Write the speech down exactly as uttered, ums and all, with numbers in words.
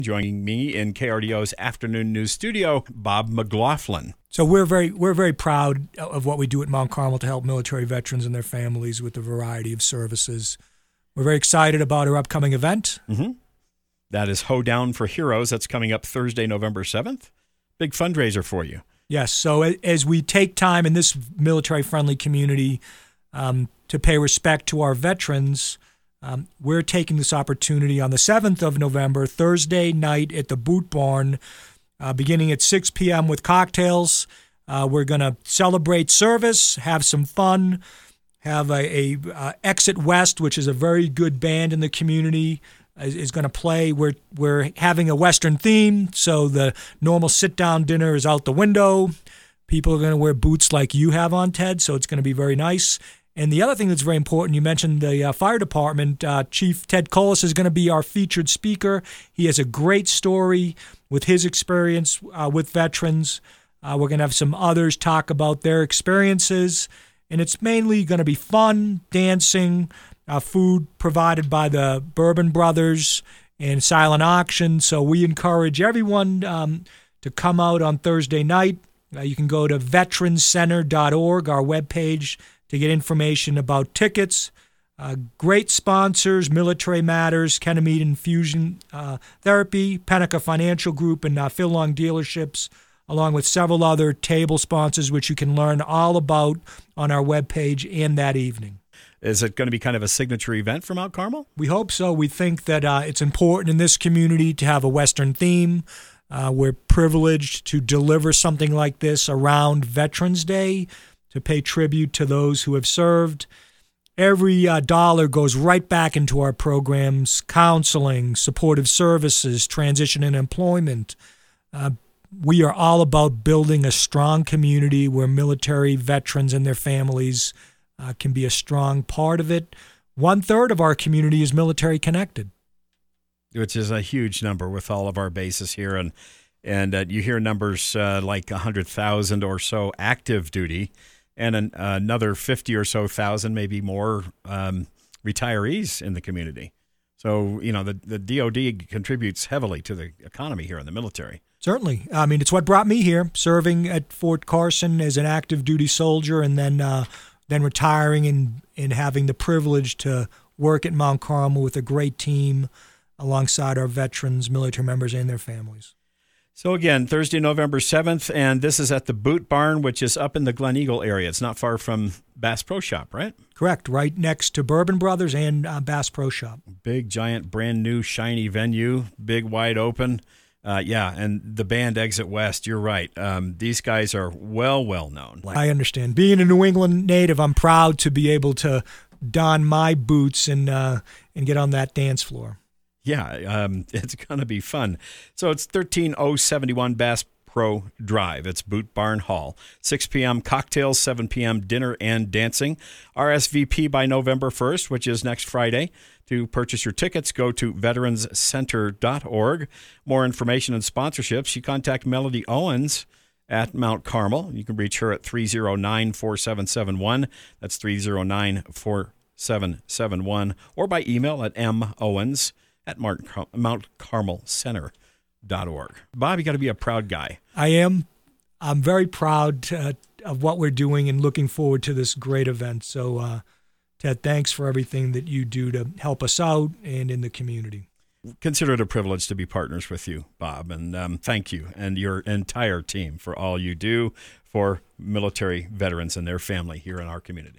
Joining me in K R D O's Afternoon News Studio, Bob McLaughlin. So we're very we're very proud of what we do at Mount Carmel to help military veterans and their families with a variety of services. We're very excited about our upcoming event. Mm-hmm. That is Hoedown for Heroes. That's coming up Thursday, November seventh. Big fundraiser for you. Yes. So as we take time in this military-friendly community um, to pay respect to our veterans, Um, we're taking this opportunity on the seventh of November, Thursday night at the Boot Barn, uh, beginning at six p.m. with cocktails. Uh, we're going to celebrate service, have some fun, have a, a uh, Exit West, which is a very good band in the community, is, is going to play. We're, we're having a Western theme, so the normal sit-down dinner is out the window. People are going to wear boots like you have on, Ted, so it's going to be very nice. And the other thing that's very important, you mentioned the uh, fire department. Uh, Chief Ted Colas is going to be our featured speaker. He has a great story with his experience uh, with veterans. Uh, we're going to have some others talk about their experiences. And it's mainly going to be fun, dancing, uh, food provided by the Bourbon Brothers and silent auction. So we encourage everyone um, to come out on Thursday night. Uh, you can go to veterans center dot org, our webpage, to get information about tickets. Uh, great sponsors, Military Matters, Kennemead Infusion uh, Therapy, Pennica Financial Group, and uh, Phil Long Dealerships, along with several other table sponsors, which you can learn all about on our webpage and that evening. Is it going to be kind of a signature event for Mount Carmel? We hope so. We think that uh, it's important in this community to have a Western theme. Uh, we're privileged to deliver something like this around Veterans Day, to pay tribute to those who have served. Every uh, dollar goes right back into our programs, counseling, supportive services, transition and employment. Uh, we are all about building a strong community where military veterans and their families uh, can be a strong part of it. One third of our community is military connected, which is a huge number with all of our bases here. And, and uh, you hear numbers uh, like one hundred thousand or so active duty, and an, uh, another fifty or so thousand, maybe more, um, retirees in the community. So, you know, the, the D O D contributes heavily to the economy here in the military. Certainly. I mean, it's what brought me here, serving at Fort Carson as an active duty soldier, and then uh, then retiring and, and having the privilege to work at Mount Carmel with a great team alongside our veterans, military members, and their families. So again, Thursday, November seventh, and this is at the Boot Barn, which is up in the Glen Eagle area. It's not far from Bass Pro Shop, right? Correct, right next to Bourbon Brothers and uh, Bass Pro Shop. Big, giant, brand new, shiny venue, big, wide open. Uh, yeah, and the band Exit West, you're right. Um, these guys are well, well known. I understand. Being a New England native, I'm proud to be able to don my boots and uh, and get on that dance floor. Yeah, um, it's going to be fun. So it's thirteen oh seventy-one Bass Pro Drive. It's Boot Barn Hall. six p.m. cocktails, seven p.m. dinner and dancing. R S V P by November first, which is next Friday. To purchase your tickets, go to veterans center dot org. More information and sponsorships, you contact Melody Owens at Mount Carmel. You can reach her at three oh nine, four seven seven one. That's three oh nine, four seven seven one. Or by email at mowens at mount carmel center dot org. Bob, you got to be a proud guy. I am. I'm very proud uh, of what we're doing and looking forward to this great event. So, uh, Ted, thanks for everything that you do to help us out and in the community. Consider it a privilege to be partners with you, Bob, and um, thank you and your entire team for all you do for military veterans and their family here in our community.